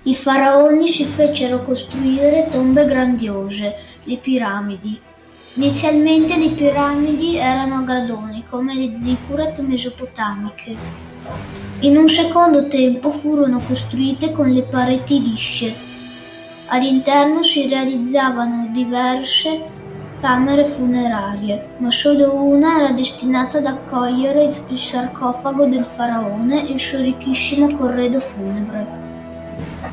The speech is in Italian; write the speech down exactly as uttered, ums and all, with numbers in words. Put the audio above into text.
I faraoni si fecero costruire tombe grandiose, le piramidi. Inizialmente le piramidi erano a gradoni, come le ziggurat mesopotamiche. In un secondo tempo furono costruite con le pareti lisce. All'interno si realizzavano diverse camere funerarie, ma solo una era destinata ad accogliere il sarcofago del faraone e il suo ricchissimo corredo funebre.